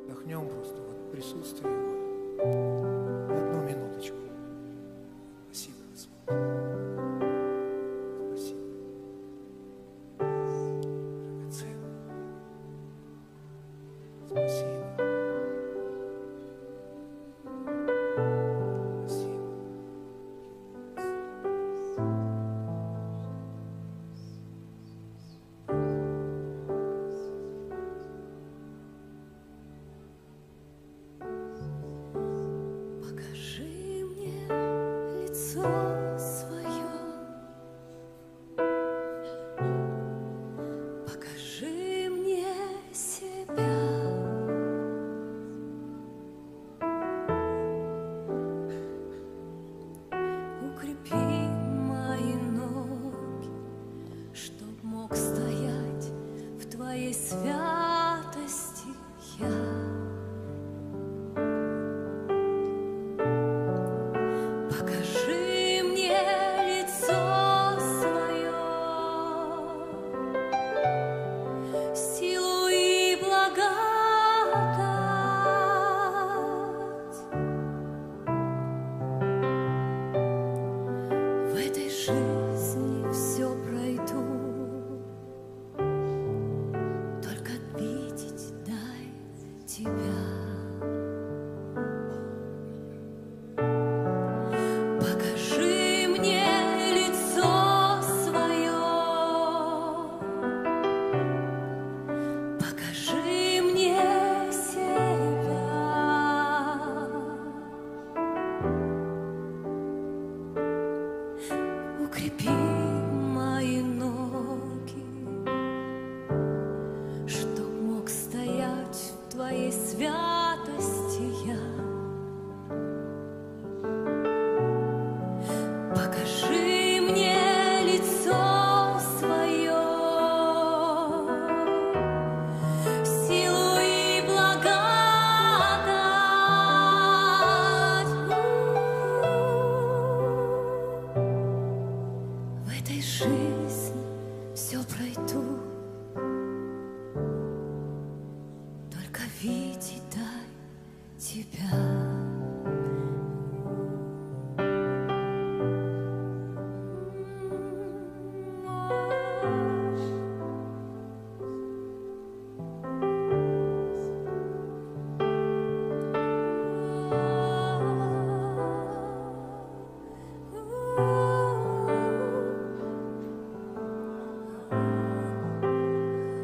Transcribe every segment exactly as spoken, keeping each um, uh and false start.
Вдохнем просто вот присутствие Его. Одну минуточку. Спасибо, Господь. Спасибо. Драгоценный. Спасибо.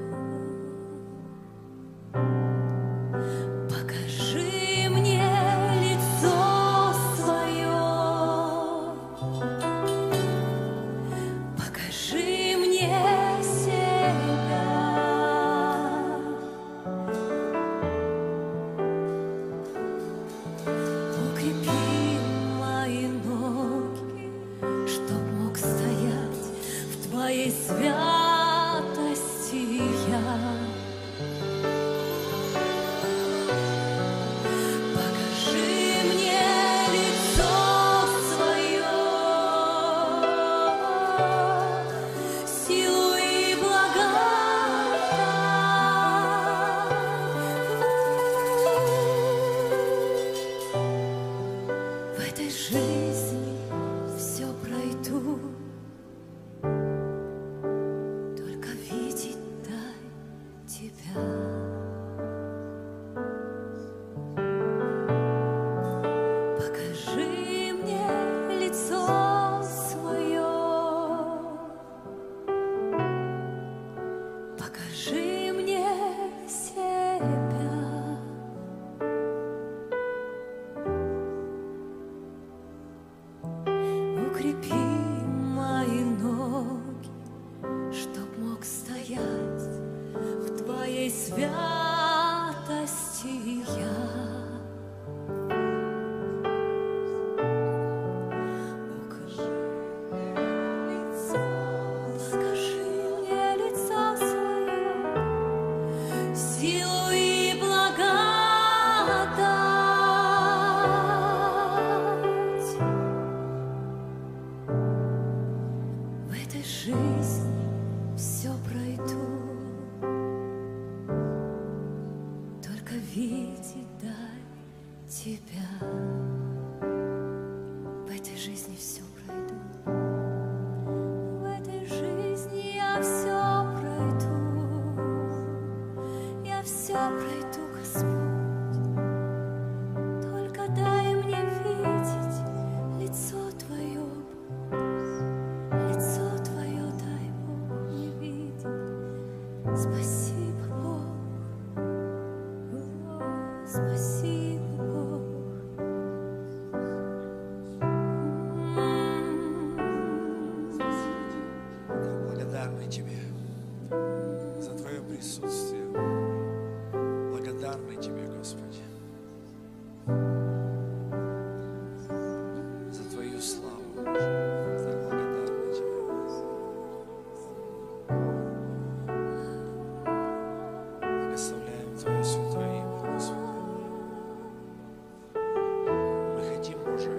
Покажи мне видеть даль Тебя. В этой жизни все пройду, в этой жизни я все пройду, я все пройду, Господь. Только дай мне видеть лицо Твое, лицо Твое дай, Бог, мне видеть. Спасибо, Бог, о, спасибо, Бог. Благодарны Тебе за Твое присутствие. Благодарны Тебе, Господи, за Твою славу. Так благодарны Тебе. Благословляем Твое святое имя, Господи. Мы хотим, Боже,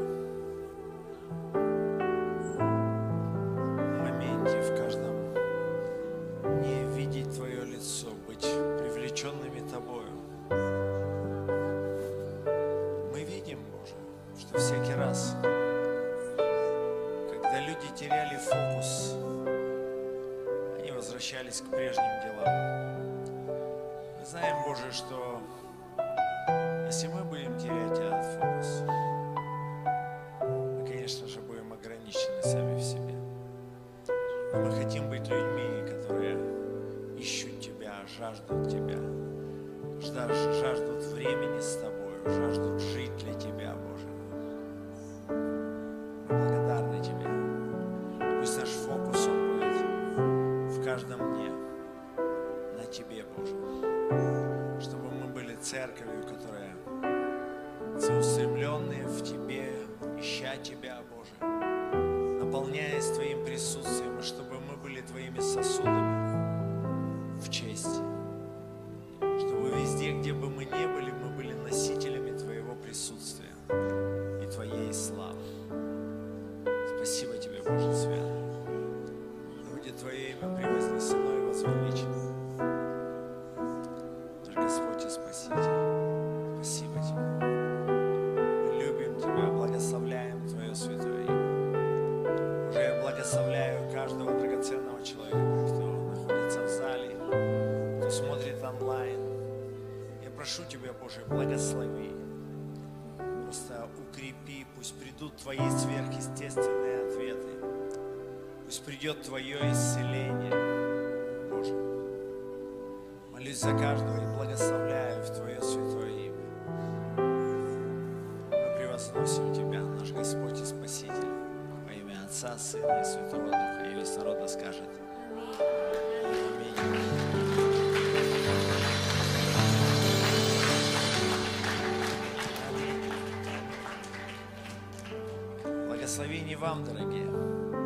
в моменте, в каждом дне видеть Твое лицо, быть привлеченными Тобою. Мы видим, Боже, что всякий раз, когда люди теряли фокус, они возвращались к прежним делам. Мы знаем, Боже, что если мы будем терять этот фокус, мы, конечно же, будем ограничены сами в себе. Но мы хотим быть людьми, которые ищут Тебя, жаждут Тебя, жаж- жаждут времени с Тобой, жаждут жить для Тебя, Боже. Мы благодарны Тебе. Пусть наш фокус, он будет в каждом дне на Тебе, Боже. Чтобы мы были церковью, которая целеустремленные в Тебе, ища Тебя, Боже, наполняясь Твоим присутствием, и чтобы мы были Твоими сосудами в чести. Чтобы везде, где бы мы ни были, мы были носителями Твоего присутствия и Твоей славы. Спасибо Тебе, Боже Святый. Да будет Твое имя превознесено и возвеличено. Наш Господь и Спаситель, спасибо Тебе. Мы любим Тебя, благословляем Твое святое имя. Уже я благословляю каждого драгоценного человека, кто находится в зале, кто смотрит онлайн. Я прошу Тебя, Боже, благослови. Просто укрепи, пусть придут Твои сверхъестественные ответы. Пусть придет Твое исцеление, Боже. Молюсь за каждого и благословляю в Твое святое имя. Мы превозносим Тебя, наш Господь и Спаситель, во имя Отца, Сына и Святого Духа. И весь народ да скажет аминь. Благословений вам, дорогие.